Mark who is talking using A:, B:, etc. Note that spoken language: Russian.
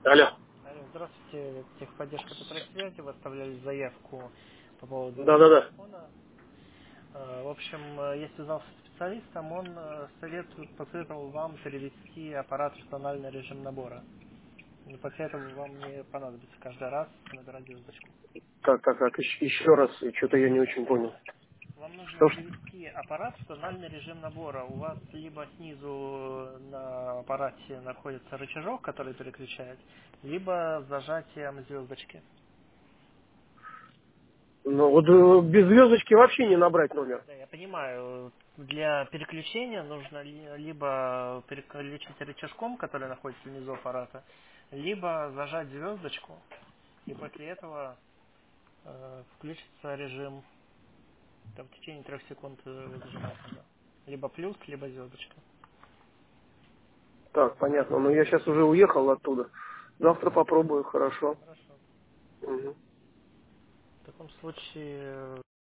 A: Алло.
B: Алло, здравствуйте, техподдержка Петросвязи, вы оставляли заявку по поводу
A: Да-да-да.
B: телефона. В общем, я связался с специалистом, он посоветовал вам перевести аппарат в тональный режим набора. И после этого вам не понадобится каждый раз набирать звездочку.
A: Так, еще раз, что-то я не очень понял.
B: Вам нужно
A: Что ж?
B: перевести аппарат в тональный режим набора. У вас либо снизу на аппарате находится рычажок, который переключает, либо зажатием звездочки.
A: Ну вот без звездочки вообще не набрать номер.
B: Да, я понимаю. Для переключения нужно либо переключить рычажком, который находится внизу аппарата, либо зажать звездочку, и после этого включится режим. Там, в течение 3 секунд его зажимать надо. Либо плюс, либо звездочка.
A: Так, понятно. Но я сейчас уже уехал оттуда. Завтра попробую, хорошо.
B: Хорошо.
A: Мгм.
B: В таком случае